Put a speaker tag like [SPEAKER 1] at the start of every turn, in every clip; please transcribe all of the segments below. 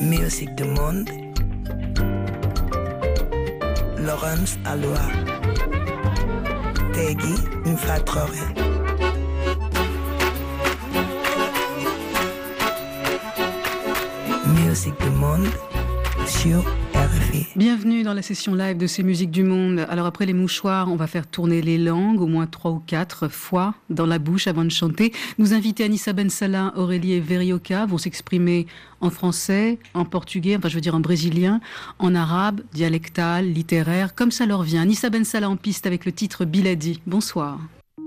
[SPEAKER 1] Musique du monde. Laurence Aloua. Tegui Mfatrore. Musique du monde sur RFI.
[SPEAKER 2] Bienvenue dans la session live de ces musiques du monde. Alors après les mouchoirs, on va faire tourner les langues au moins 3 ou 4 fois dans la bouche avant de chanter. Nos invités Anissa Ben Salah, Aurélie et Verioka vont s'exprimer en français, en portugais, en brésilien, en arabe, dialectal, littéraire, comme ça leur vient. Anissa Ben Salah en piste avec le titre Biladi. Bonsoir.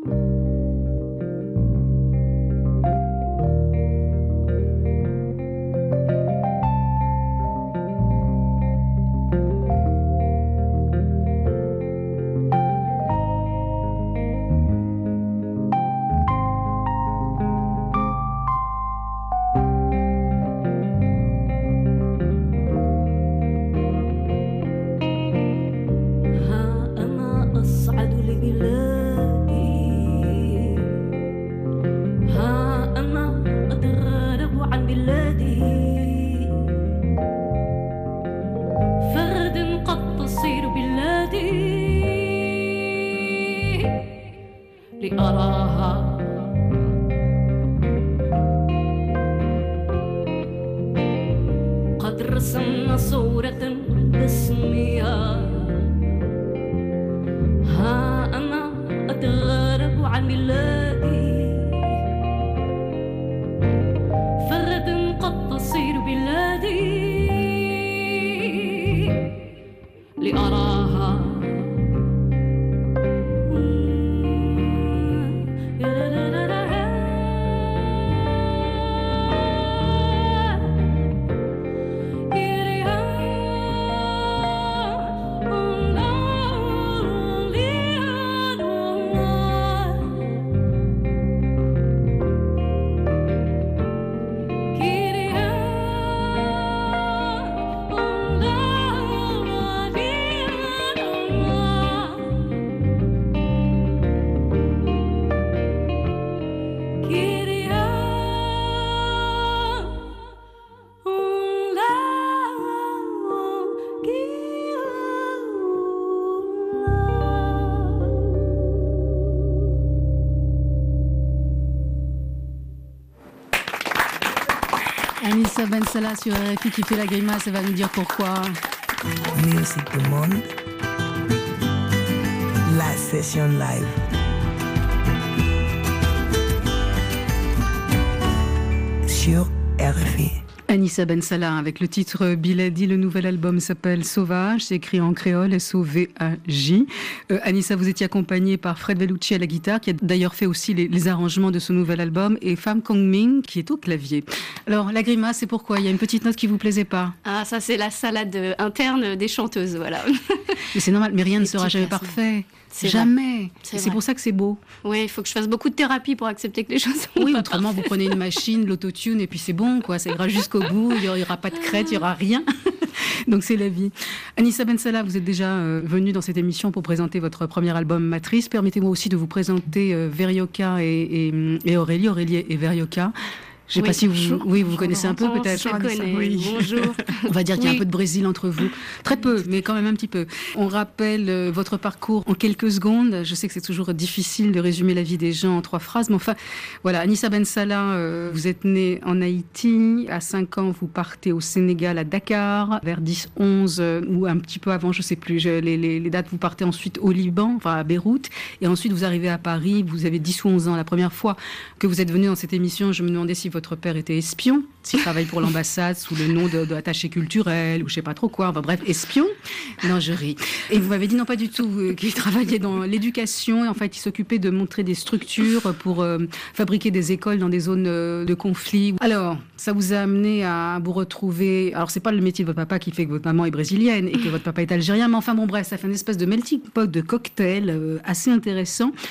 [SPEAKER 2] Anissa Ben Salah sur RFI qui fait la grimace, elle va nous dire pourquoi.
[SPEAKER 1] Musique du monde. La session live. Sur RFI.
[SPEAKER 2] Anissa Ben Salah avec le titre Biladi, le nouvel album s'appelle Sauvage, c'est écrit en créole, S-O-V-A-J. Anissa, vous étiez accompagnée par Fred Vellucci à la guitare, qui a d'ailleurs fait aussi les arrangements de ce nouvel album, et Pham Kong Ming, qui est au clavier. Alors, la grimace, c'est pourquoi? Il y a une petite note qui vous plaisait pas?
[SPEAKER 3] Ah, ça c'est la salade interne des chanteuses, voilà.
[SPEAKER 2] Mais c'est normal, mais rien ne sera jamais parfait. Jamais. C'est pour ça que c'est beau.
[SPEAKER 3] Oui, il faut que je fasse beaucoup de thérapie pour accepter que les choses sont
[SPEAKER 2] oui,
[SPEAKER 3] pas
[SPEAKER 2] autrement,
[SPEAKER 3] parfaites.
[SPEAKER 2] vous prenez une machine, l'autotune, et puis c'est bon, quoi. Ça ira jusqu'au bout, il n'y aura pas de crête, il n'y aura rien. Donc c'est la vie. Anissa Ben Salah, vous êtes déjà venue dans cette émission pour présenter votre premier album Matrice. Permettez-moi aussi de vous présenter Verioka et Aurélie et Verioka. Je ne sais pas si vous connaissez un peu peut-être.
[SPEAKER 3] Je connais,
[SPEAKER 2] oui.
[SPEAKER 3] Bonjour.
[SPEAKER 2] On va dire qu'il y a un peu de Brésil entre vous. Très peu, mais quand même un petit peu. On rappelle votre parcours en quelques secondes. Je sais que c'est toujours difficile de résumer la vie des gens en 3 phrases, mais enfin, voilà. Anissa Ben Salah, vous êtes née en Haïti. À 5 ans, vous partez au Sénégal, à Dakar. Vers 10, 11, ou un petit peu avant, je ne sais plus. Les dates, vous partez ensuite au Liban, enfin à Beyrouth. Et ensuite, vous arrivez à Paris. Vous avez 10 ou 11 ans. La première fois que vous êtes venue dans cette émission, je me demandais si votre père était espion, s'il travaille pour l'ambassade sous le nom d'attaché culturel ou je sais pas trop quoi, enfin bref, espion. Non, je ris. Et vous m'avez dit non, pas du tout, qu'il travaillait dans l'éducation et en fait il s'occupait de montrer des structures pour fabriquer des écoles dans des zones de conflit. Alors, ça vous a amené à vous retrouver, alors c'est pas le métier de votre papa qui fait que votre maman est brésilienne et que votre papa est algérien, mais enfin bon bref, ça fait une espèce de melting pot de cocktail assez intéressant.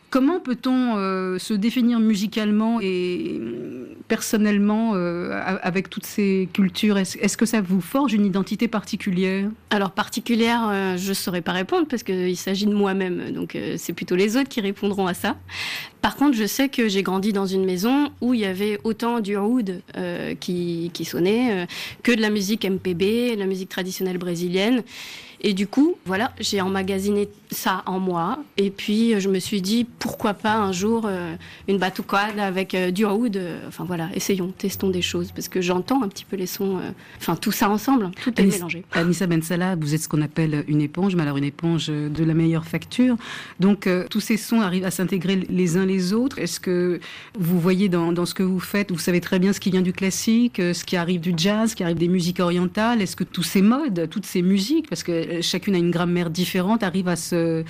[SPEAKER 2] Comment peut-on se définir musicalement et personnellement avec toutes ces cultures? Est-ce que ça vous forge une identité particulière?
[SPEAKER 3] Alors particulière, je ne saurais pas répondre parce qu'il s'agit de moi-même, donc c'est plutôt les autres qui répondront à ça. Par contre, je sais que j'ai grandi dans une maison où il y avait autant du oud qui sonnait que de la musique MPB, la musique traditionnelle brésilienne. Et du coup, voilà, j'ai emmagasiné ça en moi. Et puis, je me suis dit, pourquoi pas un jour une batucade avec du oud. Enfin voilà, essayons, testons des choses. Parce que j'entends un petit peu les sons, tout ça ensemble, tout est mélangé.
[SPEAKER 2] Anissa Ben Salah, vous êtes ce qu'on appelle une éponge, mais alors une éponge de la meilleure facture. Donc, tous ces sons arrivent à s'intégrer les uns les autres. Est-ce que vous voyez dans ce que vous faites, vous savez très bien ce qui vient du classique, ce qui arrive du jazz, ce qui arrive des musiques orientales? Est-ce que tous ces modes, toutes ces musiques, parce que chacune a une grammaire différente, arrive à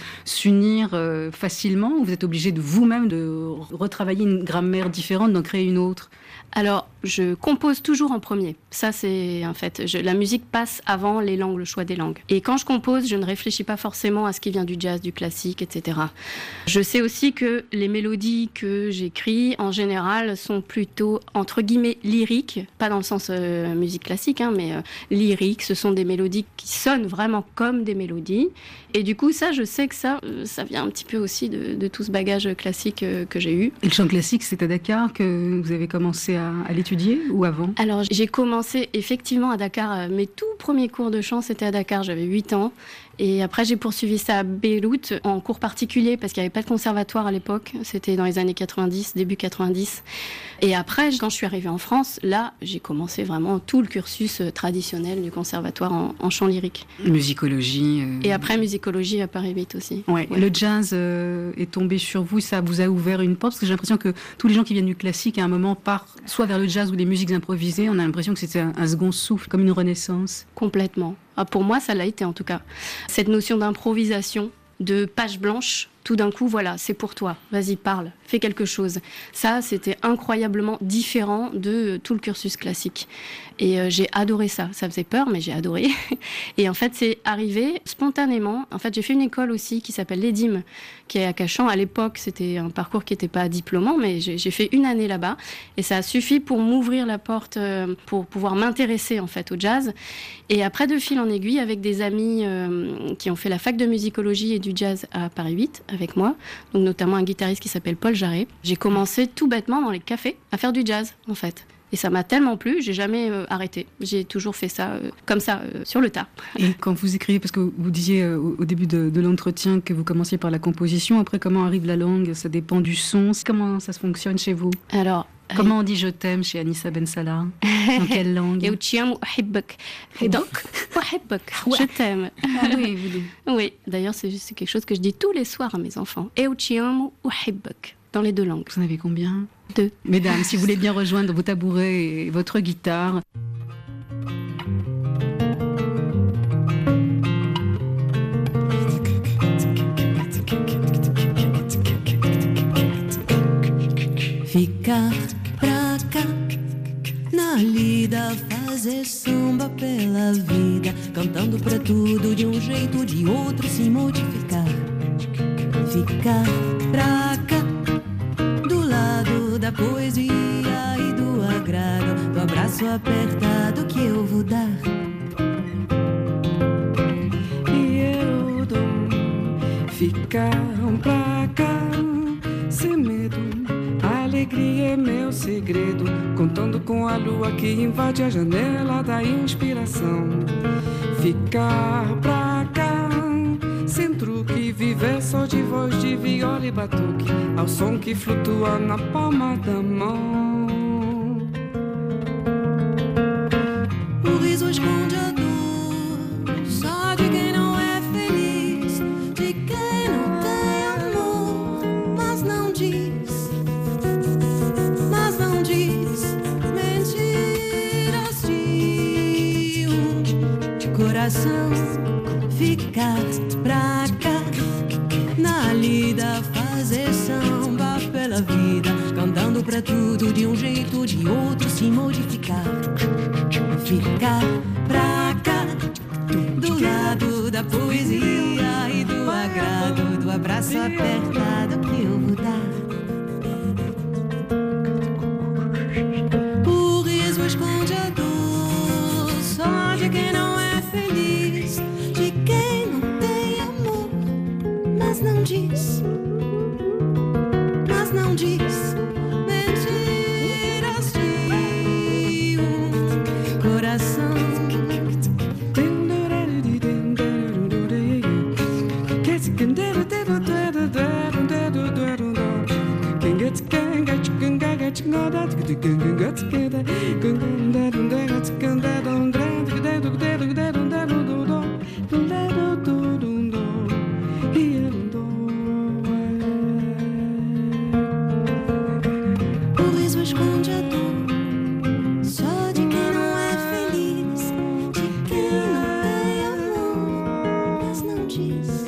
[SPEAKER 2] s'unir facilement, ou vous êtes obligé de vous-même de retravailler une grammaire différente, d'en créer une autre?
[SPEAKER 3] Alors, je compose toujours en premier. Ça, c'est un fait. La musique passe avant les langues, le choix des langues. Et quand je compose, je ne réfléchis pas forcément à ce qui vient du jazz, du classique, etc. Je sais aussi que les mélodies que j'écris, en général, sont plutôt, entre guillemets, lyriques. Pas dans le sens musique classique, mais lyriques. Ce sont des mélodies qui sonnent vraiment comme des mélodies. Et du coup, ça, je sais que ça vient un petit peu aussi de tout ce bagage classique que j'ai eu.
[SPEAKER 2] Et le chant classique, c'est à Dakar que vous avez commencé à l'étudier ou avant?
[SPEAKER 3] Alors, j'ai commencé effectivement à Dakar. Mes tout premiers cours de chant, c'était à Dakar. J'avais 8 ans. Et après, j'ai poursuivi ça à Beyrouth en cours particulier parce qu'il n'y avait pas de conservatoire à l'époque. C'était dans les années 90, début 90. Et après, quand je suis arrivée en France, là, j'ai commencé vraiment tout le cursus traditionnel du conservatoire en chant lyrique.
[SPEAKER 2] Musicologie.
[SPEAKER 3] Et après, musicologie à Paris 8 aussi.
[SPEAKER 2] Ouais. Le jazz est tombé sur vous, ça vous a ouvert une porte? Parce que j'ai l'impression que tous les gens qui viennent du classique, à un moment, partent soit vers le jazz ou les musiques improvisées. On a l'impression que c'était un second souffle, comme une renaissance.
[SPEAKER 3] Complètement. Pour moi, ça l'a été en tout cas. Cette notion d'improvisation, de page blanche, tout d'un coup, voilà, c'est pour toi. Vas-y, parle, fais quelque chose. Ça, c'était incroyablement différent de tout le cursus classique. Et j'ai adoré ça. Ça faisait peur, mais j'ai adoré. Et en fait, c'est arrivé spontanément. En fait, j'ai fait une école aussi qui s'appelle l'EDIM, qui est à Cachan. À l'époque, c'était un parcours qui n'était pas diplômant, mais j'ai fait une année là-bas. Et ça a suffi pour m'ouvrir la porte, pour pouvoir m'intéresser en fait au jazz. Et après, de fil en aiguille, avec des amis qui ont fait la fac de musicologie et du jazz à Paris 8, avec moi, donc notamment un guitariste qui s'appelle Paul Jarret. J'ai commencé tout bêtement dans les cafés à faire du jazz, en fait. Et ça m'a tellement plu, j'ai jamais arrêté. J'ai toujours fait ça comme ça, sur le tas.
[SPEAKER 2] Et quand vous écrivez, parce que vous disiez au début de l'entretien que vous commenciez par la composition, après comment arrive la langue, ça dépend du son. Comment ça se fonctionne chez vous?
[SPEAKER 3] Alors,
[SPEAKER 2] comment on dit je t'aime chez Anissa Ben Salah? Dans quelle langue?
[SPEAKER 3] Eu te amo, uhibbak. Donc, uhibbak, je t'aime.
[SPEAKER 2] Ah oui, vous dites.
[SPEAKER 3] Oui, d'ailleurs, c'est quelque chose que je dis tous les soirs à mes enfants. Eu te amo, uhibbak. Dans les deux langues.
[SPEAKER 2] Vous en avez combien?
[SPEAKER 3] 2.
[SPEAKER 2] Mesdames, si vous voulez bien rejoindre vos tabourets et votre guitare.
[SPEAKER 4] Ficar pra cá, na lida, fazer samba pela vida, cantando pra tudo de um jeito, de outro se modificar. Ficar pra cá, do lado da poesia e do agrado, do abraço apertado que eu vou dar.
[SPEAKER 5] E eu dou, ficar pra cá, sem medo. A alegria é meu segredo, contando com a lua que invade a janela da inspiração. Ficar pra cá, sem truque, viver só de voz de viola e batuque, ao som que flutua na palma da mão.
[SPEAKER 4] O riso esconde a dor, só de quem não é feliz, de quem não tem amor, mas não diz mentiras de coração. Ficar pra cá, na lida, fazer samba pela vida, cantando pra tudo de um jeito, de outro se modificar. Ficar pra cá, do lado da poesia e do agrado, do abraço apertado que eu vou coração. O riso esconde a dor, só de quem não é feliz, de quem não tem amor, mas não diz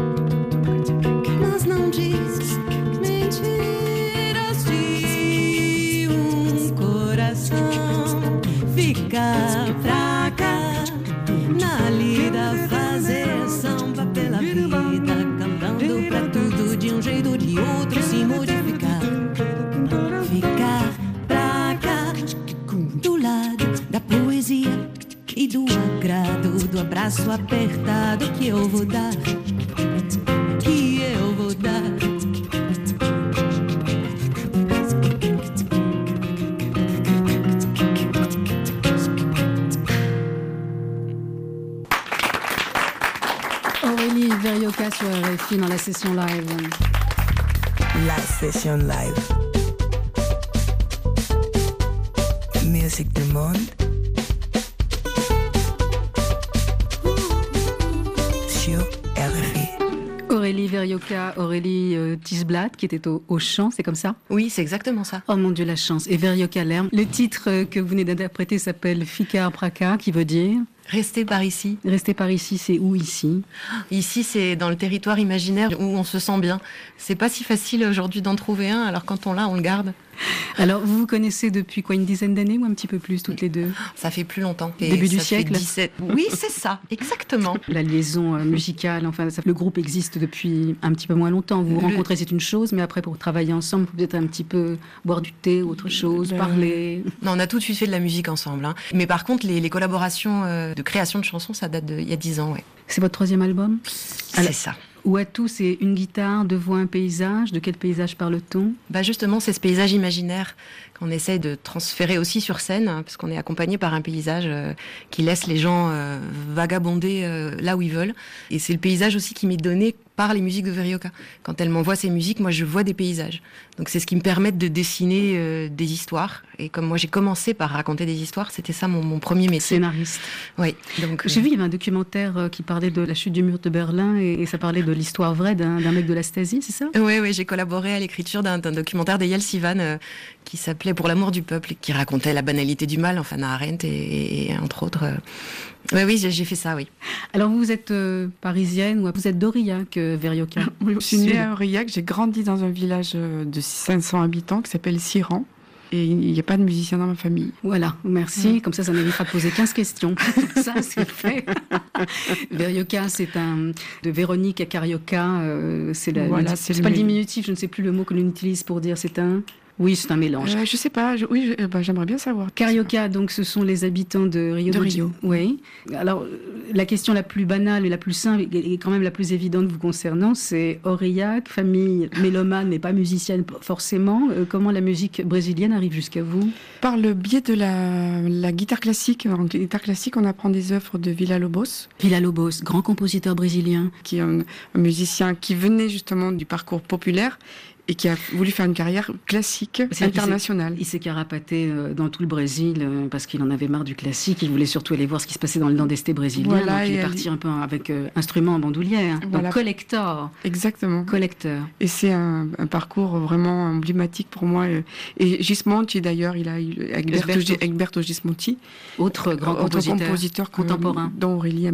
[SPEAKER 4] mentiras de coração. Ficar pra cá, na lida, fazer samba pela vida, cantando pra tudo de jeito, de outro, se modificar. Ficar pra cá, do lado da poesia e do agrado, do abraço apertado que eu vou dar, que eu vou dar.
[SPEAKER 2] Aurélie Verioka sur RFI dans la session live.
[SPEAKER 1] La session live. Musique du monde. Sur RFI.
[SPEAKER 2] Aurélie Verioka, Aurélie Tisblatt, qui était au chant, c'est comme ça?
[SPEAKER 6] Oui, c'est exactement ça.
[SPEAKER 2] Oh mon Dieu, la chance. Et Verioka Lerm. Le titre que vous venez d'interpréter s'appelle Fikar Praka, qui veut dire...
[SPEAKER 6] Rester par ici.
[SPEAKER 2] Rester par ici, c'est où ici?
[SPEAKER 6] Ici, c'est dans le territoire imaginaire où on se sent bien. C'est pas si facile aujourd'hui d'en trouver un, alors quand on l'a, on le garde.
[SPEAKER 2] Alors, vous vous connaissez depuis quoi, une dizaine d'années ou un petit peu plus, toutes les deux?
[SPEAKER 6] Ça fait plus longtemps. Et
[SPEAKER 2] début du
[SPEAKER 6] ça
[SPEAKER 2] siècle?
[SPEAKER 6] fait 17... Oui, c'est ça, exactement.
[SPEAKER 2] La liaison musicale, enfin, le groupe existe depuis un petit peu moins longtemps. Vous vous rencontrez, c'est une chose, mais après, pour travailler ensemble, vous peut-être un petit peu boire du thé, autre chose, parler.
[SPEAKER 6] Non, on a tout de suite fait de la musique ensemble. Hein. Mais par contre, les collaborations de création de chansons, ça date d'il y a 10 ans, ouais.
[SPEAKER 2] C'est votre troisième album?
[SPEAKER 6] C'est ça.
[SPEAKER 2] Ouatou, c'est une guitare, deux voix, un paysage. De quel paysage parle-t-on?
[SPEAKER 6] Bah justement, c'est ce paysage imaginaire qu'on essaye de transférer aussi sur scène, hein, parce qu'on est accompagné par un paysage qui laisse les gens vagabonder là où ils veulent. Et c'est le paysage aussi qui m'est donné par les musiques de Verioka. Quand elle m'envoie ses musiques, moi je vois des paysages. Donc c'est ce qui me permet de dessiner des histoires. Et comme moi j'ai commencé par raconter des histoires, c'était ça mon premier métier.
[SPEAKER 2] Scénariste.
[SPEAKER 6] Oui. Donc
[SPEAKER 2] j'ai vu, il y avait un documentaire qui parlait de la chute du mur de Berlin et ça parlait de l'histoire vraie d'un mec de la Stasi, c'est ça?
[SPEAKER 6] Oui, j'ai collaboré à l'écriture d'un documentaire d'Eyal Sivan qui s'appelait Pour l'amour du peuple, qui racontait la banalité du mal, enfin Hannah Arendt et entre autres. Oui, j'ai fait ça, oui.
[SPEAKER 2] Alors vous êtes parisienne ou vous êtes d'Aurillac, Verioka?
[SPEAKER 5] Oui, je suis née à Aurillac, j'ai grandi dans un village de 500 habitants qui s'appelle Siran. Et il n'y a pas de musicien dans ma famille.
[SPEAKER 2] Voilà, merci. Comme ça m'évitera de poser 15 questions. Ça, c'est fait. Verioka, c'est de Véronique à Carioca. C'est pas le diminutif, je ne sais plus le mot que l'on utilise pour dire c'est un... Oui, c'est un mélange.
[SPEAKER 5] Je sais pas. J'aimerais bien savoir.
[SPEAKER 2] Carioca, donc, ce sont les habitants de Rio. Oui. Alors, la question la plus banale et la plus simple et quand même la plus évidente vous concernant, c'est Aurillac, famille mélomane mais pas musicienne forcément. Comment la musique brésilienne arrive jusqu'à vous?
[SPEAKER 5] Par le biais de la guitare classique. En guitare classique, on apprend des œuvres de Villa-Lobos.
[SPEAKER 2] Villa-Lobos, grand compositeur brésilien.
[SPEAKER 5] Qui est un musicien qui venait justement du parcours populaire et qui a voulu faire une carrière classique internationale.
[SPEAKER 2] Il s'est carapaté dans tout le Brésil parce qu'il en avait marre du classique. Il voulait surtout aller voir ce qui se passait dans le nordeste brésilien. Voilà, donc il est parti un peu avec instrument en bandoulière. Voilà. Donc collector.
[SPEAKER 5] Exactement.
[SPEAKER 2] Collecteur.
[SPEAKER 5] Et c'est un parcours vraiment emblématique pour moi. Et Gismonti d'ailleurs, il a Egberto Gismonti.
[SPEAKER 2] Autre grand compositeur contemporain.
[SPEAKER 5] Dont Aurélie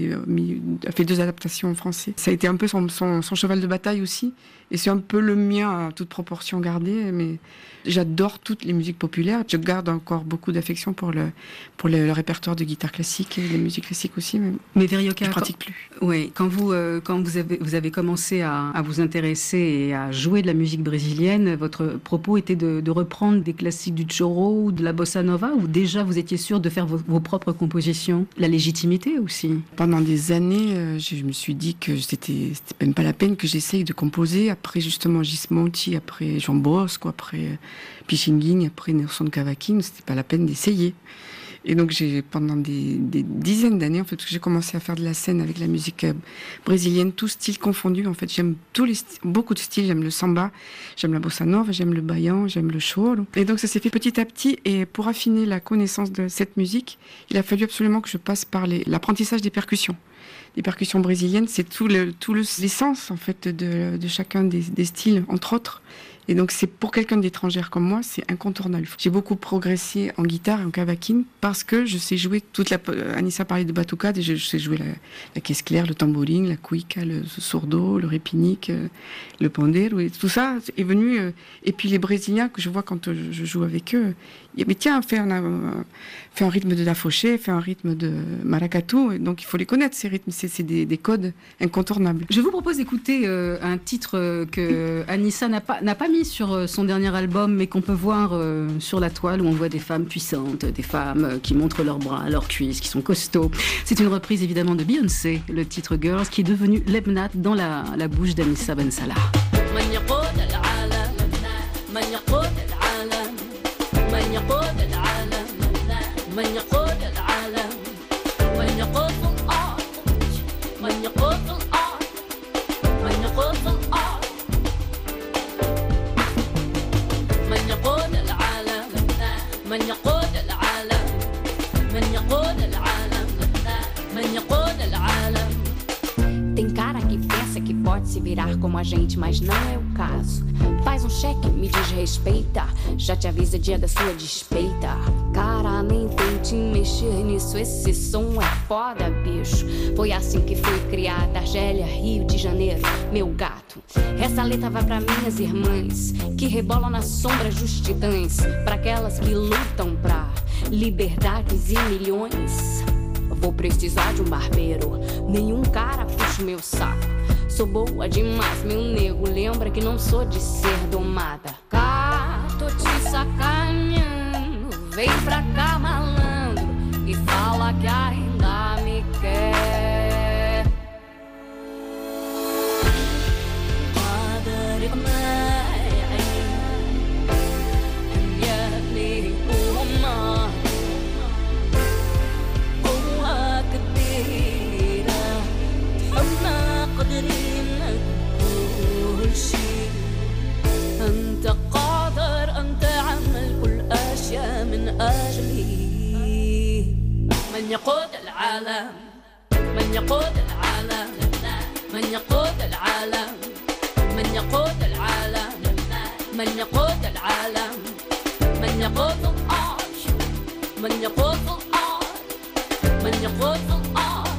[SPEAKER 5] a fait 2 adaptations en français. Ça a été un peu son cheval de bataille aussi. Et c'est un peu le mien à toute proportion gardée, mais j'adore toutes les musiques populaires. Je garde encore beaucoup d'affection pour le répertoire de guitare classique et les musiques classiques aussi.
[SPEAKER 2] Mais Verioka,
[SPEAKER 5] je pratique plus.
[SPEAKER 2] Oui, quand vous avez commencé à vous intéresser et à jouer de la musique brésilienne, votre propos était de reprendre des classiques du choro ou de la bossa nova, ou déjà vous étiez sûr de faire vos propres compositions? La légitimité aussi.
[SPEAKER 5] Pendant des années, je me suis dit que c'était même pas la peine que j'essaye de composer. Après justement Gismonti, après Jean Bosco, après Pichinguinha, après Nelson Cavaquinho, c'était pas la peine d'essayer. Et donc pendant des dizaines d'années, en fait, parce que j'ai commencé à faire de la scène avec la musique brésilienne, tous styles confondus. En fait, j'aime beaucoup de styles. J'aime le samba, j'aime la bossa nova, j'aime le baião, j'aime le choro. Et donc ça s'est fait petit à petit. Et pour affiner la connaissance de cette musique, il a fallu absolument que je passe par l'apprentissage des percussions. Les percussions brésiliennes, c'est tout l'essence en fait de chacun des styles, entre autres. Et donc, c'est pour quelqu'un d'étrangère comme moi, c'est incontournable. J'ai beaucoup progressé en guitare et en cavaquinho parce que je sais jouer Anissa parlait de batucade et je sais jouer la caisse claire, le tambourine, la cuica, le surdo, le repinique, le pandeiro. Et tout ça est venu. Et puis les Brésiliens que je vois quand je joue avec eux, mais tiens, fais un rythme de dafoché, fais un rythme de maracatu. Et donc, il faut les connaître, ces rythmes. C'est des codes incontournables.
[SPEAKER 2] Je vous propose d'écouter un titre que Anissa n'a pas mis sur son dernier album, mais qu'on peut voir sur la toile, où on voit des femmes puissantes, des femmes qui montrent leurs bras, leurs cuisses, qui sont costauds. C'est une reprise évidemment de Beyoncé, le titre Girls, qui est devenu Lebnat dans la bouche d'Anissa Ben Salah.
[SPEAKER 7] من يقود العالم من يقود العالم من يقود العالم. Tem cara que pensa que pode se virar como a gente, mas não é o caso. Faz um cheque, me desrespeita, já te avisa dia da sua despeita. Cara, nem tente mexer nisso, esse som é foda, bicho. Foi assim que fui criada, Argélia, Rio de Janeiro, meu gato. Essa letra vai pra minhas irmãs, que rebolam nas sombras dos titãs, pra aquelas que lutam pra liberdades e milhões. Vou precisar de um barbeiro, nenhum cara puxa o meu saco. Sou boa demais, meu nego, lembra que não sou de ser domada. Cá, tô te sacaneando, vem pra cá, malandro, e fala que ainda me quer. أنت قادر أن تعمل كل أشياء من أجلي. من يقود العالم من يقود العالم من يقود العالم من يقود العالم من يقود العالم من يقود الأرض من يقود الأرض من يقود الأرض.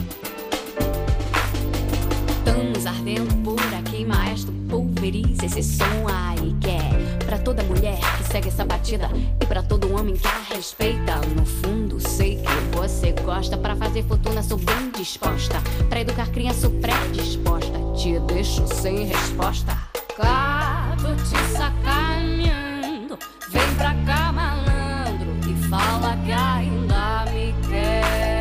[SPEAKER 7] Estamos ardendo por aqui, maestro, pulveriza esse som aí que é pra toda mulher que segue essa batida e pra todo homem que a respeita. No fundo sei que você gosta, pra fazer fortuna sou bem disposta, pra educar criança sou predisposta, te deixo sem resposta. Cá, tô te sacaneando, vem pra cá, malandro, e fala que ainda me quer.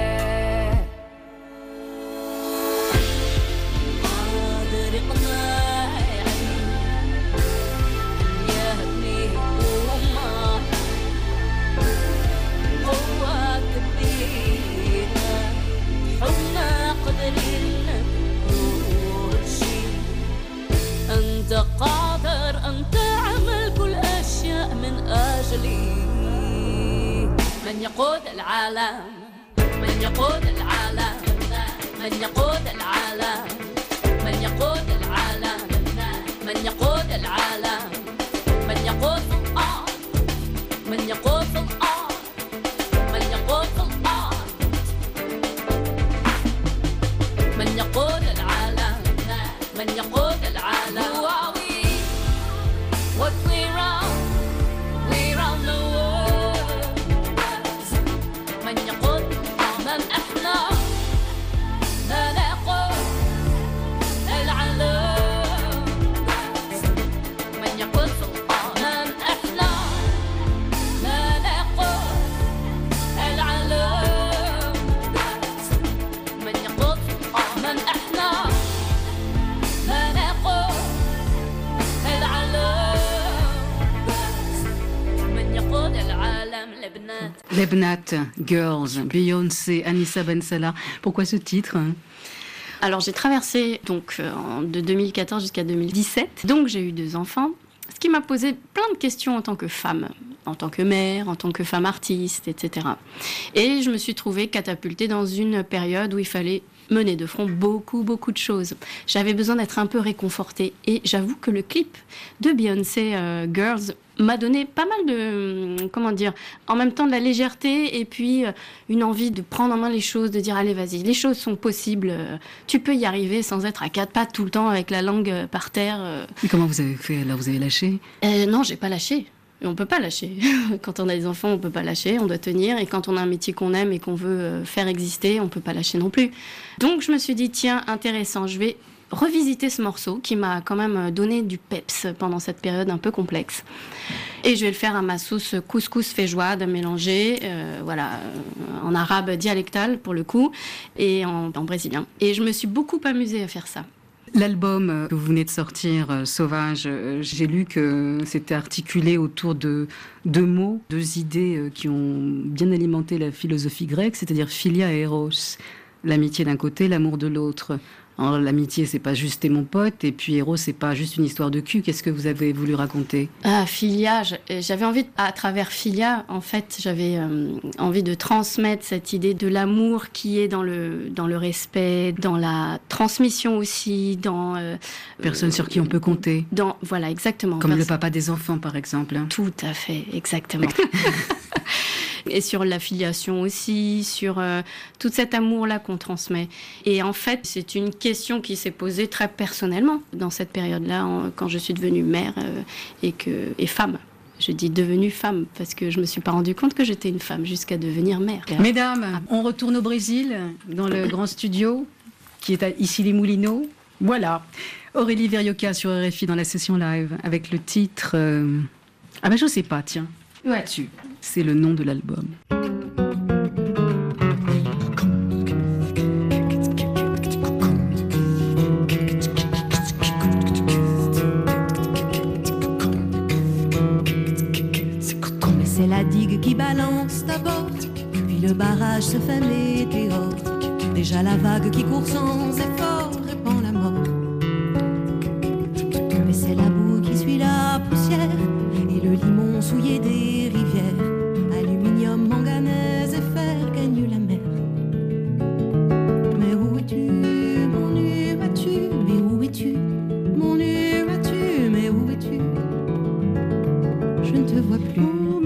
[SPEAKER 7] أنت قادر أن تعمل كل أشياء من أجلي. من يقود العالم من يقود العالم من يقود العالم من يقود العالم من يقود العالم من يقود الأرض من يقود الأرض من يقود الأرض من يقود العالم من يقود العالم. Who are we? What we run? We run the world. من يقود من احنا لا نقود العالم. من يقود من احنا لا
[SPEAKER 2] Lebnat, Girls, Beyoncé, Anissa Ben Salah. Pourquoi ce titre ?
[SPEAKER 3] Alors j'ai traversé donc de 2014 jusqu'à 2017. Donc j'ai eu 2 enfants, ce qui m'a posé plein de questions en tant que femme, en tant que mère, en tant que femme artiste, etc. Et je me suis trouvée catapultée dans une période où il fallait mener de front beaucoup de choses. J'avais besoin d'être un peu réconfortée. Et j'avoue que le clip de Beyoncé, Girls, m'a donné pas mal de, en même temps de la légèreté et puis une envie de prendre en main les choses, de dire allez vas-y, les choses sont possibles, tu peux y arriver sans être à 4 pattes tout le temps avec la langue par terre.
[SPEAKER 2] Et comment vous avez fait alors? Vous avez lâché?
[SPEAKER 3] Non, j'ai pas lâché. On peut pas lâcher. Quand on a des enfants, on peut pas lâcher, on doit tenir. Et quand on a un métier qu'on aime et qu'on veut faire exister, on peut pas lâcher non plus. Donc je me suis dit, tiens, intéressant, je vais revisiter ce morceau qui m'a quand même donné du peps pendant cette période un peu complexe. Et je vais le faire à ma sauce couscous feijoada mélangée, en arabe dialectal pour le coup, et en brésilien. Et je me suis beaucoup amusée à faire ça.
[SPEAKER 2] L'album que vous venez de sortir, Sauvage, j'ai lu que c'était articulé autour de 2 mots, 2 idées qui ont bien alimenté la philosophie grecque, c'est-à-dire philia et eros. L'amitié d'un côté, l'amour de l'autre. Alors, l'amitié, c'est pas juste t'es mon pote, et puis Eros, c'est pas juste une histoire de cul. Qu'est-ce que vous avez voulu raconter?
[SPEAKER 3] Philia, j'avais envie, à travers Philia, en fait, j'avais envie de transmettre cette idée de l'amour qui est dans le respect, dans la transmission aussi, dans...
[SPEAKER 2] Personne sur qui on peut compter.
[SPEAKER 3] Voilà, exactement.
[SPEAKER 2] Comme le papa des enfants, par exemple.
[SPEAKER 3] Tout à fait, exactement. Et sur l'affiliation aussi, sur tout cet amour-là qu'on transmet. Et en fait, c'est une question qui s'est posée très personnellement dans cette période-là, quand je suis devenue mère et femme. Je dis devenue femme parce que je me suis pas rendu compte que j'étais une femme jusqu'à devenir mère.
[SPEAKER 2] Mesdames, on retourne au Brésil, dans le grand studio qui est à Issy-les-Moulineaux. Voilà, Aurélie Verioca sur RFI dans la session live avec le titre... je sais pas, tiens.
[SPEAKER 3] Ouais.
[SPEAKER 2] C'est le nom de l'album.
[SPEAKER 4] C'est la digue qui balance d'abord, puis le barrage se fait météore. Déjà la vague qui court sans effort répand la mort. Mais c'est la boue qui suit la poussière et le limon souillé des rivières. Aluminium, manganèse et fer gagne la mer. Mais où es-tu, mon nu vas-tu? Mais où es-tu, mon nu vas-tu? Mais où es-tu? Je ne te vois plus.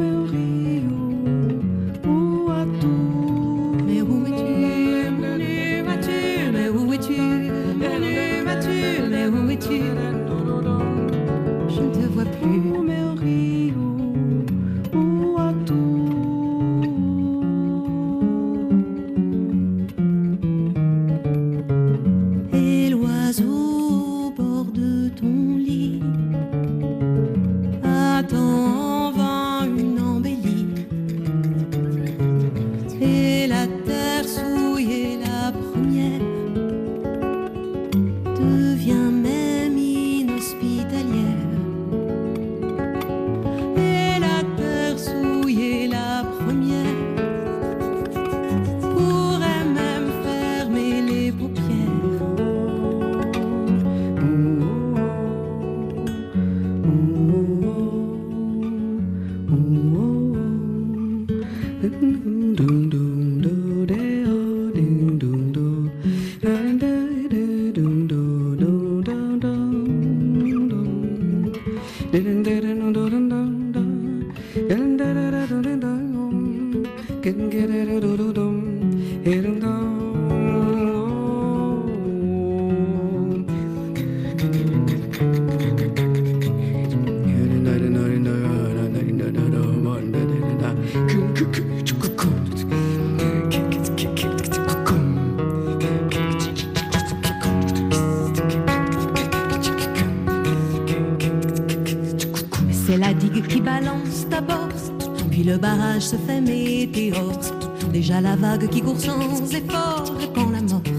[SPEAKER 4] C'est la digue qui balance d'abord, puis le barrage se fait météore. Déjà la vague qui court sans effort répand la mort.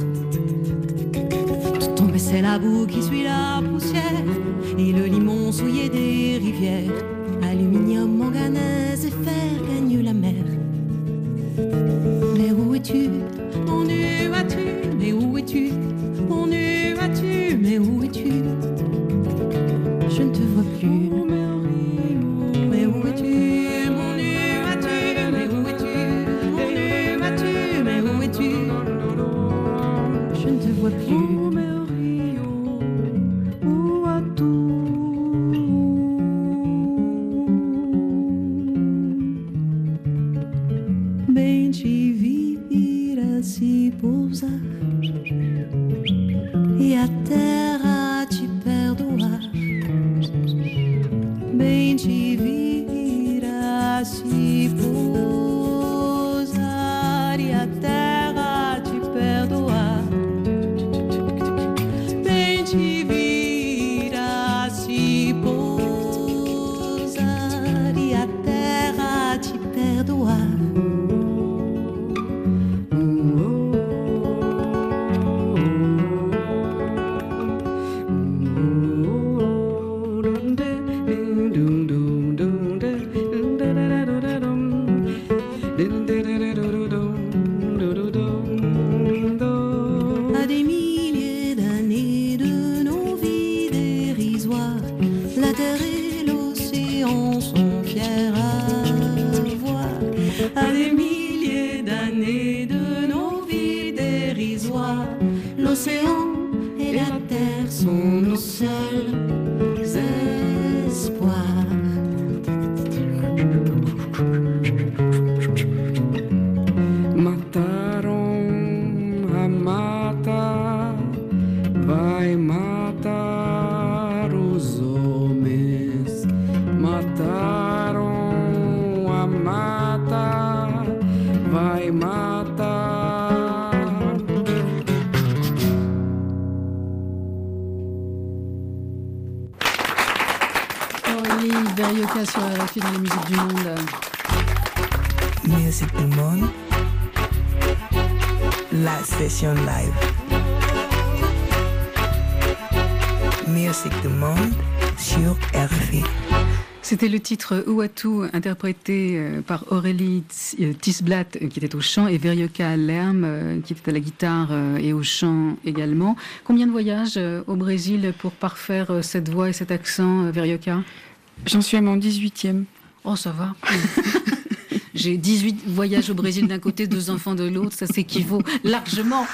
[SPEAKER 4] Tout tombé, c'est la boue qui suit la poussière et le limon souillé des rivières. Aluminium, manganèse et fer gagne la mer. Mais où es-tu, mon nu as-tu? Mais où es-tu, mon nu as-tu? Mais où es-tu? Je ne te vois plus. Mais où es-tu, mon nu as-tu? Mais où es-tu, mon nu as-tu? Mais où es-tu? Je ne te vois plus. Bem te vir a se pousar e a terra te perdoar. Bem te vir a se pousar e a terra te perdoar. Bem te vir a se pousar e a terra te perdoar. À des milliers d'années de nos vies dérisoires, la terre et l'océan sont fiers à voir. À des milliers d'années de nos vies dérisoires, l'océan et la terre sont nos seuls espoirs.
[SPEAKER 5] Mataram a mata, vai matar os homens. Mataram a mata, vai matar.
[SPEAKER 2] Aurélie Verioka sur RFI dans la musique du monde.
[SPEAKER 1] Musique du monde. La session live. Musique du monde sur RFI.
[SPEAKER 2] C'était le titre Ouatou, interprété par Aurélie Tisblatt, qui était au chant, et Verioka Lerm, qui était à la guitare et au chant également. Combien de voyages au Brésil pour parfaire cette voix et cet accent, Verioka?
[SPEAKER 5] J'en suis à mon 18e.
[SPEAKER 2] Oh, ça va. J'ai 18 voyages au Brésil d'un côté, 2 enfants de l'autre, ça s'équivaut largement.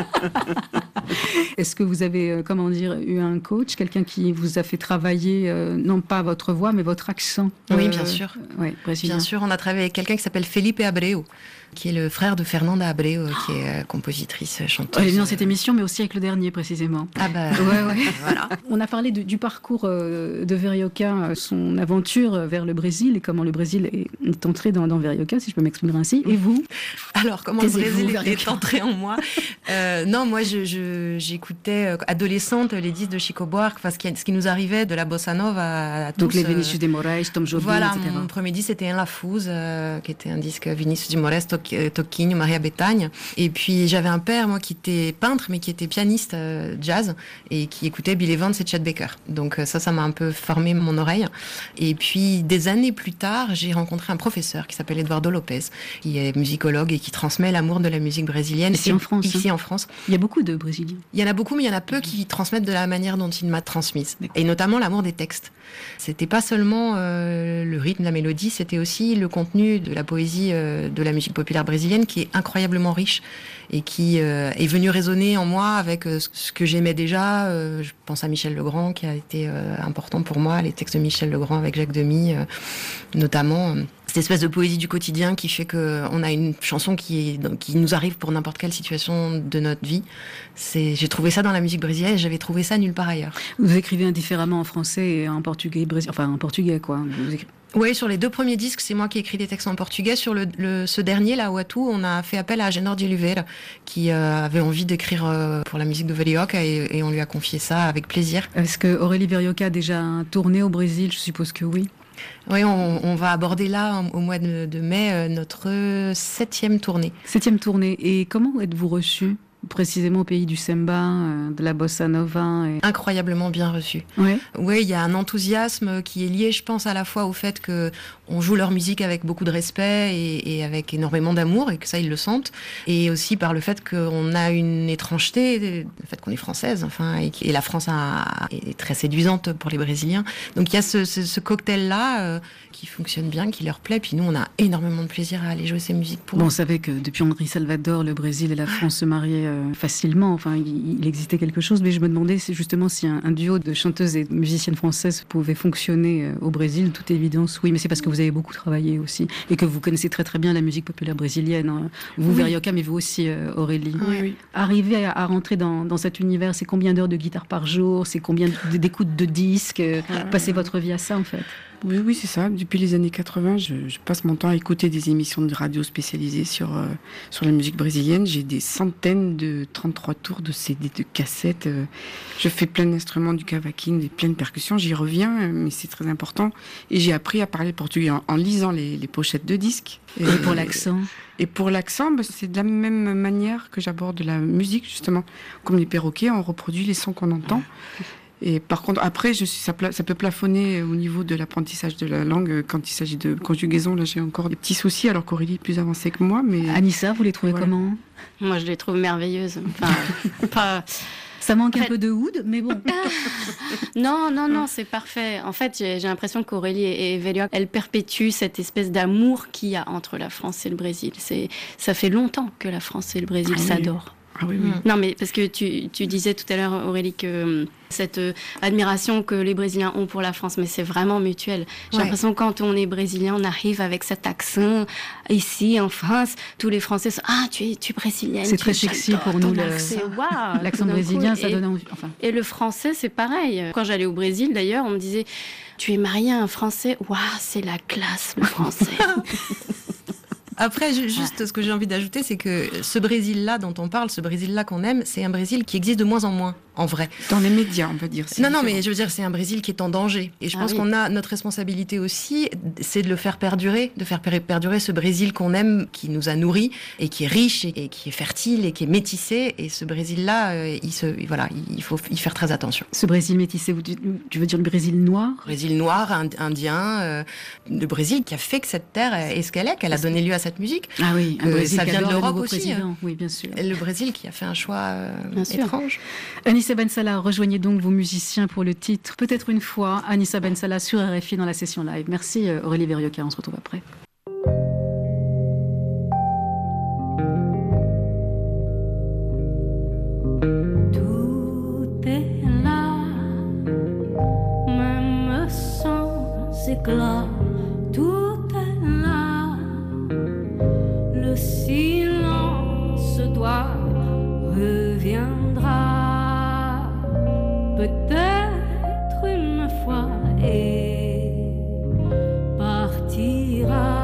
[SPEAKER 2] Est-ce que vous avez, eu un coach, quelqu'un qui vous a fait travailler, non pas votre voix, mais votre accent?
[SPEAKER 6] Oui, bien sûr.
[SPEAKER 2] Brésilien.
[SPEAKER 6] Bien sûr, on a travaillé avec quelqu'un qui s'appelle Felipe Abreu, qui est le frère de Fernanda Abreu, qui est compositrice, chanteuse.
[SPEAKER 2] Elle est dans cette émission, mais aussi avec le dernier, précisément.
[SPEAKER 6] Ah bah,
[SPEAKER 2] ouais.
[SPEAKER 6] voilà.
[SPEAKER 2] On a parlé du parcours de Verioka, son aventure vers le Brésil, et comment le Brésil est entré dans Verioka, si je peux m'exprimer ainsi. Et vous?
[SPEAKER 6] Alors, comment le Brésil est entré en moi? Non, moi, j'écoutais adolescente les disques de Chico Buarque, parce que ce qui nous arrivait de la bossa nova à tous.
[SPEAKER 2] Donc les Vinicius de Moraes, Tom Jobim,
[SPEAKER 6] voilà,
[SPEAKER 2] etc.
[SPEAKER 6] Mon premier disque, c'était Un Lafouze, qui était un disque Vinicius de Moraes, Toquinho, Maria Bethânia. Et puis, j'avais un père, moi, qui était peintre, mais qui était pianiste jazz, et qui écoutait Bill Evans et Chet Baker. Donc ça m'a un peu formé mon oreille. Et puis, des années plus tard, j'ai rencontré un professeur qui s'appelle Eduardo Lopez, qui est musicologue et qui transmet l'amour de la musique brésilienne.
[SPEAKER 2] Ici en France.
[SPEAKER 6] Ici en France.
[SPEAKER 2] Il y a beaucoup de Brésiliens.
[SPEAKER 6] Il y en a beaucoup, mais il y en a peu qui transmettent de la manière dont il m'a transmise. Et notamment l'amour des textes. C'était pas seulement le rythme, la mélodie, c'était aussi le contenu de la poésie de la musique populaire brésilienne qui est incroyablement riche et qui est venu résonner en moi avec ce que j'aimais déjà. Je pense à Michel Legrand qui a été important pour moi, les textes de Michel Legrand avec Jacques Demy notamment. Cette espèce de poésie du quotidien qui fait qu'on a une chanson qui nous arrive pour n'importe quelle situation de notre vie. J'ai trouvé ça dans la musique brésilienne et j'avais trouvé ça nulle part ailleurs.
[SPEAKER 2] Vous écrivez indifféremment en français et en portugais, enfin en portugais quoi.
[SPEAKER 6] Oui, sur les 2 premiers disques, c'est moi qui ai écrit des textes en portugais. Sur ce dernier, là, Ouatou, on a fait appel à Agenor de Oliveira, qui avait envie d'écrire pour la musique de Verioka et on lui a confié ça avec plaisir.
[SPEAKER 2] Est-ce que Aurélie Verioka a déjà tourné au Brésil? Je suppose que oui.
[SPEAKER 6] Oui, on va aborder là, au mois de mai, notre 7e tournée.
[SPEAKER 2] 7e tournée. Et comment êtes-vous reçue précisément au pays du samba, de la bossa nova.
[SPEAKER 6] Incroyablement bien reçu.
[SPEAKER 2] Ouais.
[SPEAKER 6] Oui, il y a un enthousiasme qui est lié, je pense, à la fois au fait qu'on joue leur musique avec beaucoup de respect et avec énormément d'amour, et que ça, ils le sentent. Et aussi par le fait qu'on a une étrangeté, le fait qu'on est française, enfin, et la France est très séduisante pour les Brésiliens. Donc il y a ce cocktail-là qui fonctionne bien, qui leur plaît. Puis nous, on a énormément de plaisir à aller jouer ces musiques pour eux.
[SPEAKER 2] On savait que depuis Henri Salvador, le Brésil et la France se mariaient facilement. Enfin, il existait quelque chose. Mais je me demandais justement si un duo de chanteuses et de musiciennes françaises pouvait fonctionner au Brésil. Toute évidence, oui. Mais c'est parce que vous avez beaucoup travaillé aussi. Et que vous connaissez très très bien la musique populaire brésilienne. Hein. Vous, oui. Verioka, mais vous aussi, Aurélie.
[SPEAKER 5] Oui.
[SPEAKER 2] Arriver à rentrer dans cet univers, c'est combien d'heures de guitare par jour? C'est combien d'écoutes de disques? Passez votre vie à ça, en fait.
[SPEAKER 5] Oui, c'est ça. Depuis les années 80, je passe mon temps à écouter des émissions de radio spécialisées sur la musique brésilienne. J'ai des centaines de 33 tours de CD, de cassettes. Je fais plein d'instruments, du cavaquinho, et plein de percussions. J'y reviens, mais c'est très important. Et j'ai appris à parler portugais en lisant les pochettes de disques.
[SPEAKER 2] Et pour l'accent?
[SPEAKER 5] Et pour l'accent, c'est de la même manière que j'aborde la musique, justement. Comme les perroquets, on reproduit les sons qu'on entend. Et par contre, après, ça peut plafonner au niveau de l'apprentissage de la langue. Quand il s'agit de conjugaison, là, j'ai encore des petits soucis, alors qu'Aurélie est plus avancée que moi. Mais
[SPEAKER 2] Anissa, vous les trouvez comment?
[SPEAKER 3] Moi, je les trouve merveilleuses. Enfin,
[SPEAKER 2] ça manque un peu de oud, mais bon.
[SPEAKER 3] Non, c'est parfait. En fait, j'ai l'impression qu'Aurélie et Verioka, elles perpétuent cette espèce d'amour qu'il y a entre la France et le Brésil. Ça fait longtemps que la France et le Brésil s'adorent.
[SPEAKER 5] Ah oui.
[SPEAKER 3] Non, mais parce que tu disais tout à l'heure, Aurélie, que cette admiration que les Brésiliens ont pour la France, mais c'est vraiment mutuel. J'ai l'impression que quand on est Brésilien, on arrive avec cet accent ici en France, tous les Français sont tu es brésilienne.
[SPEAKER 2] C'est très sexy pour nous. L'accent brésilien, ça donne envie. Enfin.
[SPEAKER 3] Et le français, c'est pareil. Quand j'allais au Brésil, d'ailleurs, on me disait tu es mariée à un Français. Waouh, c'est la classe, le français.
[SPEAKER 6] Après, juste ce que j'ai envie d'ajouter, c'est que ce Brésil-là dont on parle, ce Brésil-là qu'on aime, c'est un Brésil qui existe de moins en moins, en vrai.
[SPEAKER 5] Dans les médias, on peut dire.
[SPEAKER 6] Non, mais je veux dire, c'est un Brésil qui est en danger. Et je pense qu'on a notre responsabilité aussi, c'est de le faire perdurer, de faire perdurer ce Brésil qu'on aime, qui nous a nourris, et qui est riche, et qui est fertile, et qui est métissé. Et ce Brésil-là, il faut y faire très attention.
[SPEAKER 2] Ce Brésil métissé, tu veux dire le Brésil noir?
[SPEAKER 6] Brésil noir, indien, le Brésil qui a fait que cette terre est ce qu'elle est, qu'elle a donné lieu à cette musique.
[SPEAKER 2] Ah oui, un Brésil
[SPEAKER 6] ça vient de l'Europe aussi.
[SPEAKER 2] Oui, bien sûr.
[SPEAKER 6] Le Brésil qui a fait un choix étrange.
[SPEAKER 2] Anissa Ben Salah, rejoignez donc vos musiciens pour le titre Peut-être une fois. Anissa Ben Salah sur RFI dans la session live. Merci Aurélie Verioka, on se retrouve après.
[SPEAKER 4] Tout est là, même sans éclat. Tout est là, le silence toi reviendra. Peut-être une fois et partira.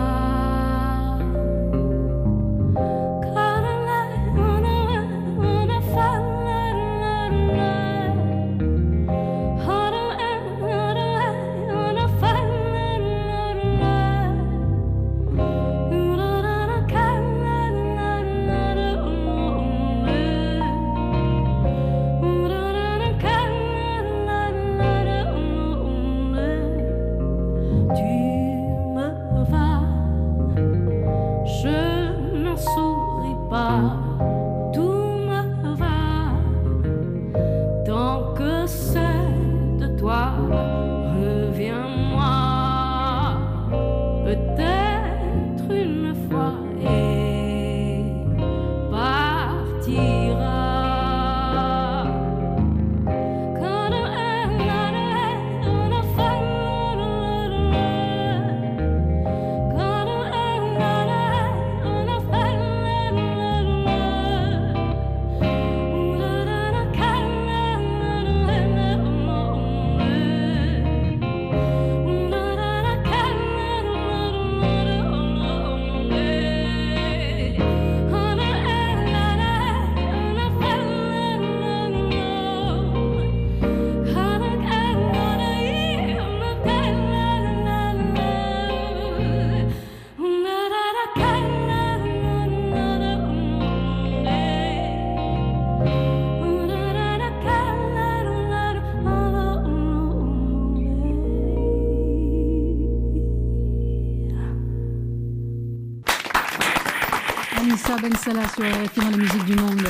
[SPEAKER 2] Ben Salah sur RFI dans la musique du monde.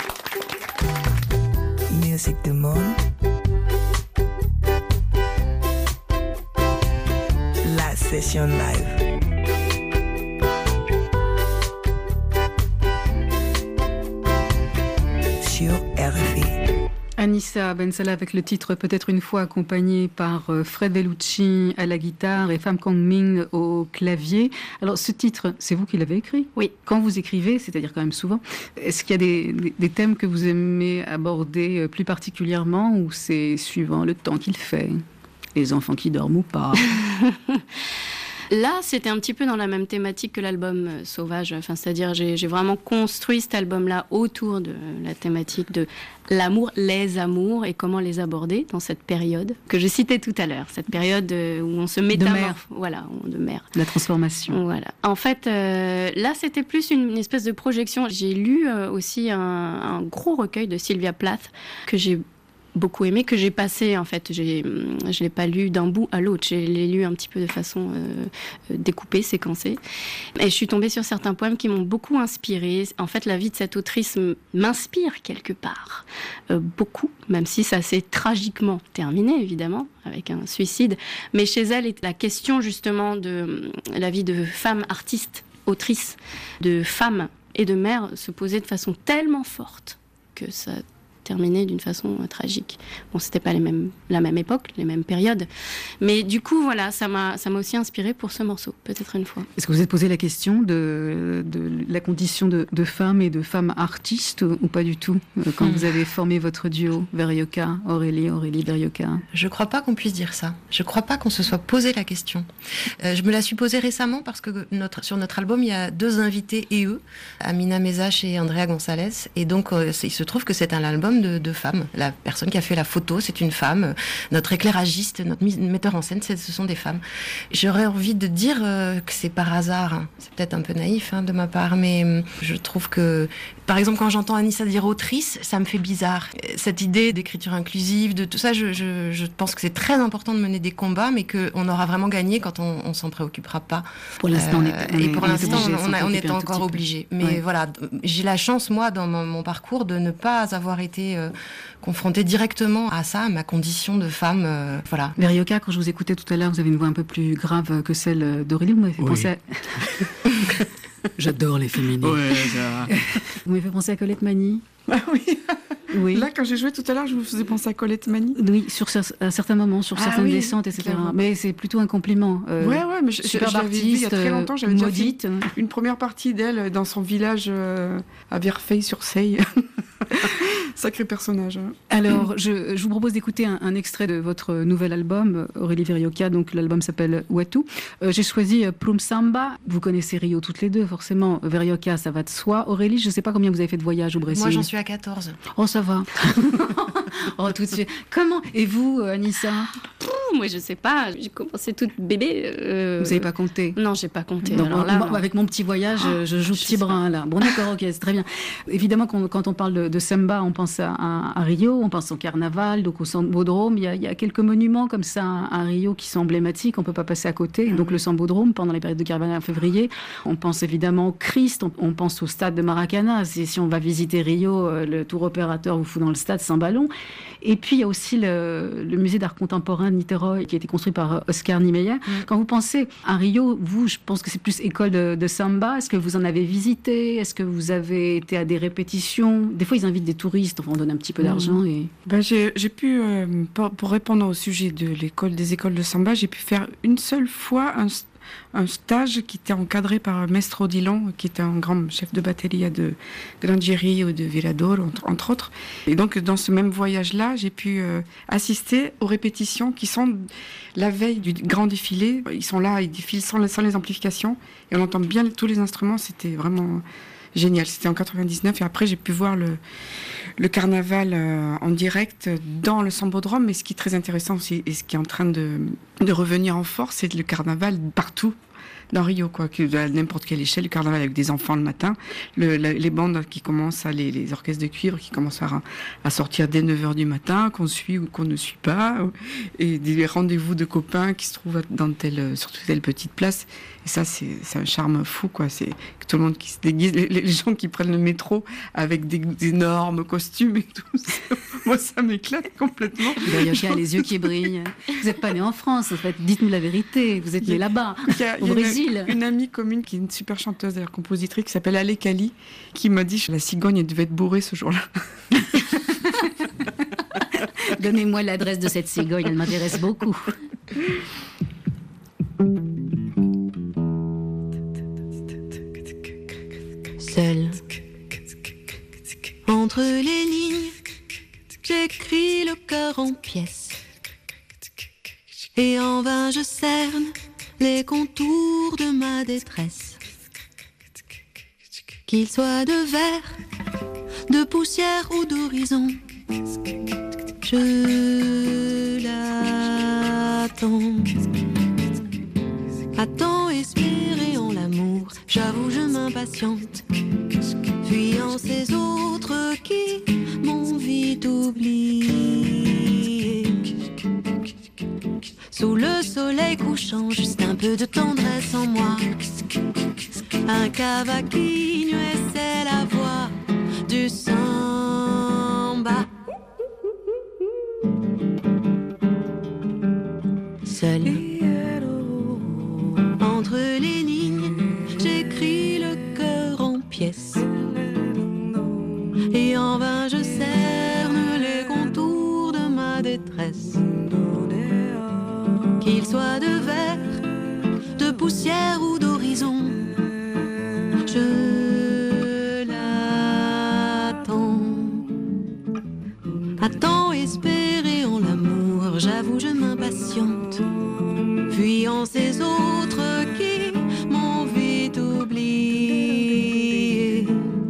[SPEAKER 1] Musique du monde. La session live. Sur RFI.
[SPEAKER 2] Anissa Ben Salah avec le titre Peut-être une fois, accompagné par Fred Vellucci à la guitare et Pham Quang Minh au clavier. Alors ce titre, c'est vous qui l'avez écrit?
[SPEAKER 3] Oui.
[SPEAKER 2] Quand vous écrivez, c'est-à-dire quand même souvent, est-ce qu'il y a des thèmes que vous aimez aborder plus particulièrement, ou c'est suivant le temps qu'il fait, les enfants qui dorment ou pas?
[SPEAKER 3] Là, c'était un petit peu dans la même thématique que l'album Sauvage. Enfin, c'est-à-dire, j'ai vraiment construit cet album-là autour de la thématique de l'amour, les amours, et comment les aborder dans cette période que je citais tout à l'heure. Cette période où on se métamorphose. Voilà, de mer.
[SPEAKER 2] La transformation.
[SPEAKER 3] Voilà. En fait, là, c'était plus une espèce de projection. J'ai lu aussi un gros recueil de Sylvia Plath que j'ai beaucoup aimé, que j'ai passé, en fait, je l'ai pas lu d'un bout à l'autre, je l'ai lu un petit peu de façon découpée, séquencée, et je suis tombée sur certains poèmes qui m'ont beaucoup inspirée. En fait, la vie de cette autrice m'inspire quelque part, beaucoup, même si ça s'est tragiquement terminé, évidemment, avec un suicide, mais chez elle, la question justement de la vie de femme artiste, autrice, de femme et de mère se posait de façon tellement forte que ça terminé d'une façon tragique. Bon, c'était pas la même époque, les mêmes périodes, mais du coup, voilà, ça m'a aussi inspiré pour ce morceau, peut-être une fois.
[SPEAKER 2] Est-ce que vous êtes posé la question de la condition de femme et de femme artiste, ou pas du tout, quand vous avez formé votre duo Verioka, Aurélie Verioka?
[SPEAKER 6] Je crois pas qu'on puisse dire ça. Je crois pas qu'on se soit posé la question. Je me la suis posée récemment parce que sur notre album, il y a 2 invités et eux, Amina Mezache et Andrea Gonzalez, et donc il se trouve que c'est un album de femmes. La personne qui a fait la photo, c'est une femme. Notre éclairagiste, notre metteur en scène, ce sont des femmes. J'aurais envie de dire que c'est par hasard. C'est peut-être un peu naïf de ma part, mais je trouve que, par exemple, quand j'entends Anissa dire autrice, ça me fait bizarre. Cette idée d'écriture inclusive, de tout ça, je pense que c'est très important de mener des combats, mais qu'on aura vraiment gagné quand on s'en préoccupera pas.
[SPEAKER 2] Pour l'instant,
[SPEAKER 6] on est encore obligé. Mais voilà, j'ai la chance, moi, dans mon parcours, de ne pas avoir été confrontée directement à ça, à ma condition de femme. Voilà.
[SPEAKER 2] Verioka, quand je vous écoutais tout à l'heure, vous avez une voix un peu plus grave que celle d'Aurélie. Vous m'avez fait penser à... J'adore les féminines.
[SPEAKER 8] Ouais, ça...
[SPEAKER 2] Vous m'avez fait penser à Colette Mani.
[SPEAKER 5] Ah oui.
[SPEAKER 2] Oui.
[SPEAKER 5] Là, quand j'ai joué tout à l'heure, je vous faisais penser à Colette Mani.
[SPEAKER 2] Oui, à certains moments, sur certaines descentes, etc.
[SPEAKER 5] Clairement.
[SPEAKER 2] Mais c'est plutôt un compliment.
[SPEAKER 5] Ouais, mais je l'avais vu il y a très longtemps. J'avais déjà
[SPEAKER 2] maudite.
[SPEAKER 5] fait une première partie d'elle dans son village à Verfeil-sur-Seille. Sacré personnage.
[SPEAKER 2] Alors, je vous propose d'écouter un extrait de votre nouvel album, Aurélie Verioka. Donc, l'album s'appelle Watu. J'ai choisi Plum Samba. Vous connaissez Rio toutes les deux, forcément. Verioka, ça va de soi. Aurélie, je ne sais pas combien vous avez fait de voyages au Brésil.
[SPEAKER 6] Moi, j'en suis à 14.
[SPEAKER 2] Oh, ça va. Oh, tout de suite. Comment? Et vous, Anissa?
[SPEAKER 3] Moi, je sais pas. J'ai commencé toute bébé.
[SPEAKER 2] Vous n'avez pas compté?
[SPEAKER 3] Non, j'ai pas compté.
[SPEAKER 2] Donc,
[SPEAKER 3] alors là,
[SPEAKER 2] avec mon petit voyage, je joue petit brin, là. Bon, d'accord, ok, c'est très bien. Évidemment, quand on parle de samba, on pense à Rio, on pense au carnaval, donc au Sambodrome. Il y a quelques monuments comme ça à Rio qui sont emblématiques, on ne peut pas passer à côté. Donc, le Sambodrome, pendant les périodes de carnaval en février. On pense évidemment au Christ, on pense au stade de Maracana. Si on va visiter Rio, le tour opérateur vous fout dans le stade sans ballon. Et puis, il y a aussi le musée d'art contemporain de Niteroi qui a été construit par Oscar Niemeyer. Quand vous pensez à Rio, vous, je pense que c'est plus école de samba. Est-ce que vous en avez visité? Est-ce que vous avez été à des répétitions? Des fois, ils invitent des touristes, enfin, on donne un petit peu d'argent. Et...
[SPEAKER 5] J'ai pu, pour répondre au sujet des écoles de samba, j'ai pu faire une seule fois un stage qui était encadré par Mestre Odilon, qui était un grand chef de bateria de Grangerie ou de Virador, entre autres. Et donc, dans ce même voyage-là, j'ai pu assister aux répétitions qui sont la veille du grand défilé. Ils sont là, ils défilent sans les amplifications, et on entend bien tous les instruments. C'était vraiment génial. C'était en 99, et après, j'ai pu voir le carnaval en direct dans le Sambodrome. Mais ce qui est très intéressant aussi, et ce qui est en train de revenir en force, c'est le carnaval partout. dans Rio, quoi, à n'importe quelle échelle, le carnaval avec des enfants le matin, les bandes qui commencent, les orchestres de cuivre qui commencent à sortir dès 9h du matin, qu'on suit ou qu'on ne suit pas, et des rendez-vous de copains qui se trouvent sur telle petite place. Et ça, c'est un charme fou, quoi. C'est que tout le monde qui se déguise, les gens qui prennent le métro avec des énormes costumes et tout. Moi, ça m'éclate complètement.
[SPEAKER 2] Verioka a les yeux qui brillent. Vous n'êtes pas né en France, en fait. Dites-nous la vérité. Vous êtes né là-bas, au Brésil.
[SPEAKER 5] Une amie commune qui est une super chanteuse, d'ailleurs compositrice, qui s'appelle Ale Kali, qui m'a dit que la cigogne devait être bourrée ce jour-là.
[SPEAKER 2] Donnez-moi l'adresse de cette cigogne, elle m'intéresse beaucoup.
[SPEAKER 4] Seul, entre les lignes, j'écris le cœur en pièces. Et en vain je cerne les contours de ma détresse. Qu'il soit de verre, de poussière ou d'horizon, je l'attends. Attends, espérer en l'amour, j'avoue je m'impatiente, fuyant ces autres qui m'ont vite oublié. Sous le soleil couchant, juste un peu de tendresse en moi, un cavaquinho et c'est la voix du samba. Seul, entre les lignes, j'écris le cœur en pièces. Et en vain je cerne les contours de ma détresse. Qu'il soit de verre, de poussière ou d'horizon, je l'attends. Attends, espérer en l'amour, j'avoue je m'impatiente, fuyant ces autres qui m'ont vite oublié.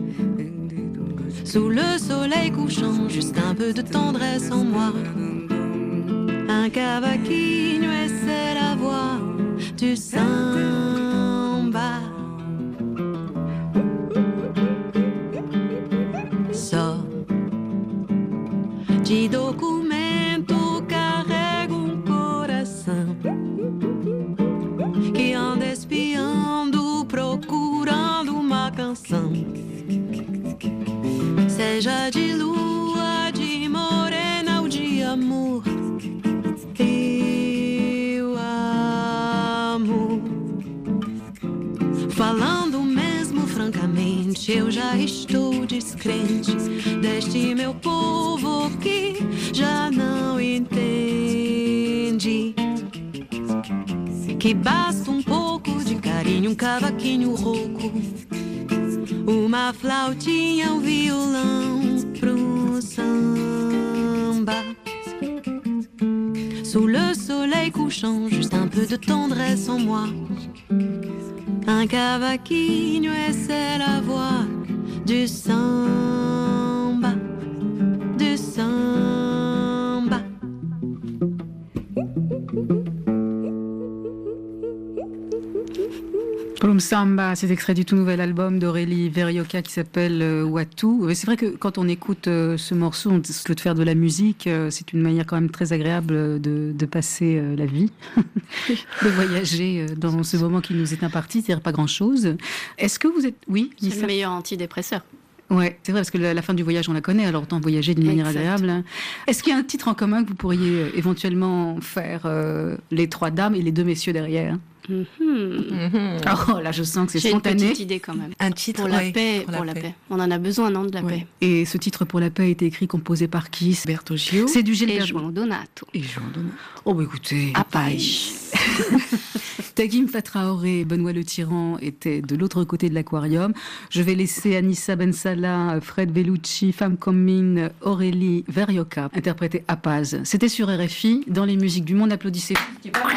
[SPEAKER 4] Sous le soleil couchant, juste un peu de tendresse en moi, un cavaquinho et c'est la voix du samba. Só de documento carrego coração que anda espiando, procurando uma canção. Seja de lua, de morena ou de amor, eu amo. Falando mesmo francamente, eu já estou descrente deste meu povo que já não entende que basta um pouco de carinho, um cavaquinho rouco, uma flautinha, um violão pro samba. Sous le soleil couchant, juste un peu de tendresse en moi, un cavaquinho et c'est la voix du samba, du samba.
[SPEAKER 2] Plum Samba, c'est extrait du tout nouvel album d'Aurélie Verioka qui s'appelle Watu. C'est vrai que quand on écoute ce morceau, on peut faire de la musique, c'est une manière quand même très agréable de passer la vie, de voyager dans ce moment qui nous est imparti, c'est-à-dire pas grand-chose. Est-ce que vous êtes... Oui,
[SPEAKER 3] c'est le meilleur antidépresseur.
[SPEAKER 2] Ouais, c'est vrai, parce que la fin du voyage, on la connaît, alors autant voyager d'une manière agréable. Est-ce qu'il y a un titre en commun que vous pourriez éventuellement faire, les trois dames et les deux messieurs derrière? Oh là, je sens que c'est spontané.
[SPEAKER 3] J'ai une petite idée quand même.
[SPEAKER 6] Un titre
[SPEAKER 3] pour la paix. On en a besoin, non, de la paix.
[SPEAKER 2] Et ce titre pour la paix a été écrit, composé par qui?
[SPEAKER 5] Bertoggio.
[SPEAKER 2] C'est du Gilberto.
[SPEAKER 3] Et João Donato.
[SPEAKER 2] Oh, bah écoutez.
[SPEAKER 3] Apache.
[SPEAKER 2] Tagim Fatraoré et Benoît Le Tyran étaient de l'autre côté de l'aquarium. Je vais laisser Anissa Ben Salah, Fred Vellucci, Femme Commune, Aurélie Verioka interpréter Apaz. C'était sur RFI, dans les musiques du monde. Applaudissez. C'est pas mal.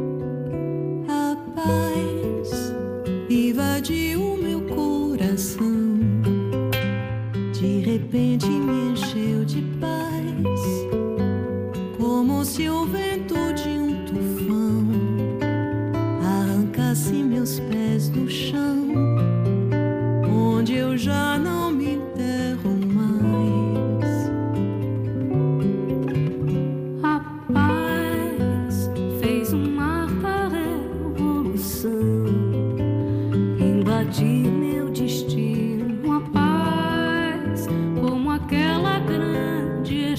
[SPEAKER 4] Invadiu meu coração.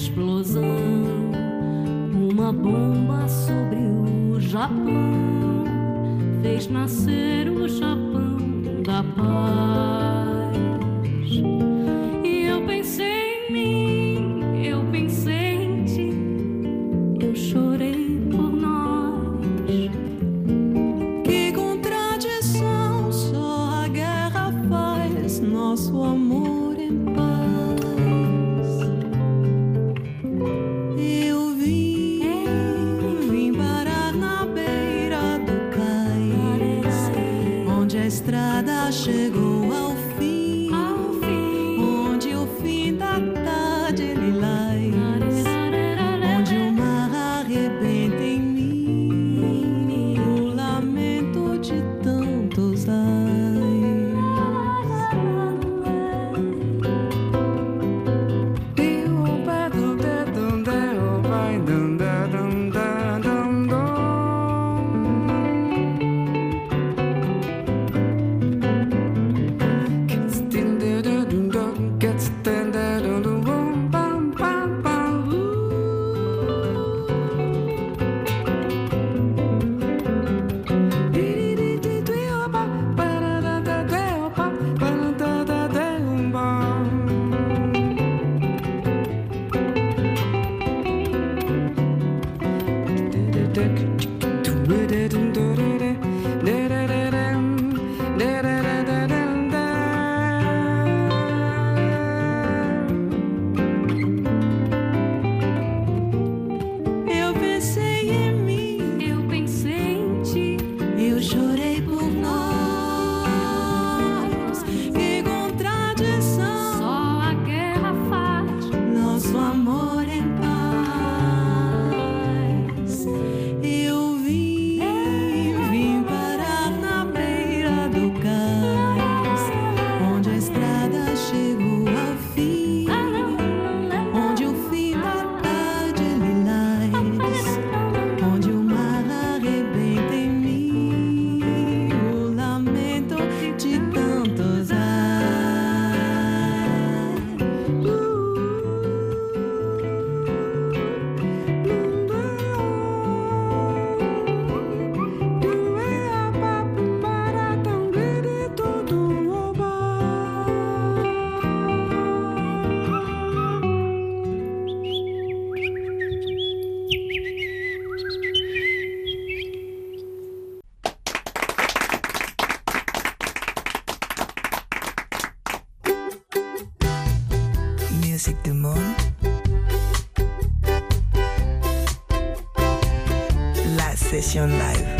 [SPEAKER 4] explosão, uma bomba sobre o Japão, fez nascer o Japão da paz. E eu pensei em mim, eu pensei em ti, eu chorei por nós.
[SPEAKER 5] Que contradição, só a guerra faz nosso amor em paz. Eu vim parar na beira do cais, onde a estrada chegou ao fim, onde o fim da tarde lilás, onde o mar arrebenta em mim, o lamento de tantos Eu pensei em mim,
[SPEAKER 4] Eu pensei em ti,
[SPEAKER 5] eu chorei por nós. Que contradição,
[SPEAKER 4] só a guerra faz.
[SPEAKER 5] nosso amor em paz. Eu vim parar na beira do cais, onde a estrada chegou ao fim, onde o fim da tarde lilás, onde o mar arrebenta em mim, o lamento de tantos
[SPEAKER 1] Musique du monde. La session live.